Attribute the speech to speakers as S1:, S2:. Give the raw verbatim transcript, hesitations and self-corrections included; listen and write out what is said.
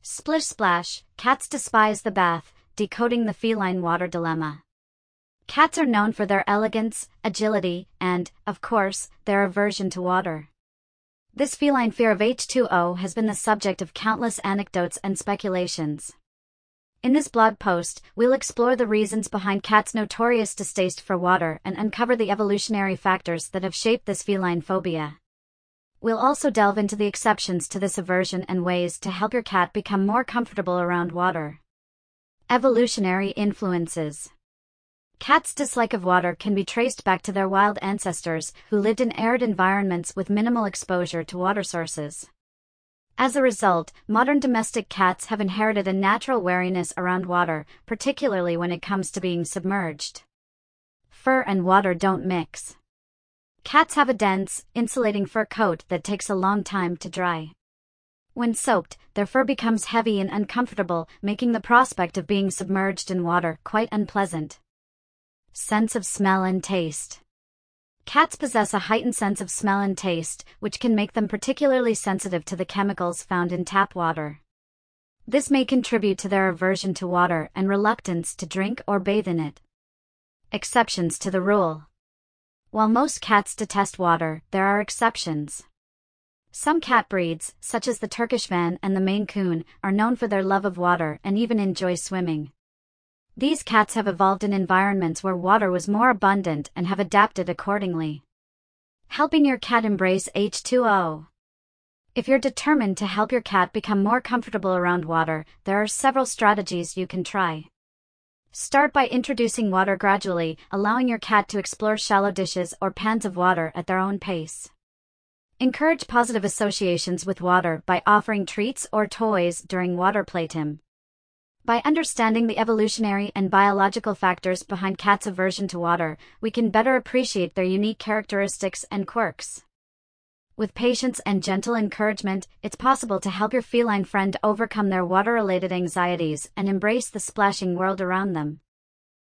S1: Splish splash, cats despise the bath, decoding the feline water dilemma. Cats are known for their elegance, agility, and, of course, their aversion to water. This feline fear of H two O has been the subject of countless anecdotes and speculations. In this blog post, we'll explore the reasons behind cats' notorious distaste for water and uncover the evolutionary factors that have shaped this feline phobia. We'll also delve into the exceptions to this aversion and ways to help your cat become more comfortable around water. Evolutionary influences. Cats' dislike of water can be traced back to their wild ancestors, who lived in arid environments with minimal exposure to water sources. As a result, modern domestic cats have inherited a natural wariness around water, particularly when it comes to being submerged. Fur and water don't mix. Cats have a dense, insulating fur coat that takes a long time to dry. When soaked, their fur becomes heavy and uncomfortable, making the prospect of being submerged in water quite unpleasant. Sense of smell and taste. Cats possess a heightened sense of smell and taste, which can make them particularly sensitive to the chemicals found in tap water. This may contribute to their aversion to water and reluctance to drink or bathe in it. Exceptions to the rule. While most cats detest water, there are exceptions. Some cat breeds, such as the Turkish Van and the Maine Coon, are known for their love of water and even enjoy swimming. These cats have evolved in environments where water was more abundant and have adapted accordingly. Helping your cat embrace H two O. If you're determined to help your cat become more comfortable around water, there are several strategies you can try. Start by introducing water gradually, allowing your cat to explore shallow dishes or pans of water at their own pace. Encourage positive associations with water by offering treats or toys during water playtime. By understanding the evolutionary and biological factors behind cats' aversion to water, we can better appreciate their unique characteristics and quirks. With patience and gentle encouragement, it's possible to help your feline friend overcome their water-related anxieties and embrace the splashing world around them.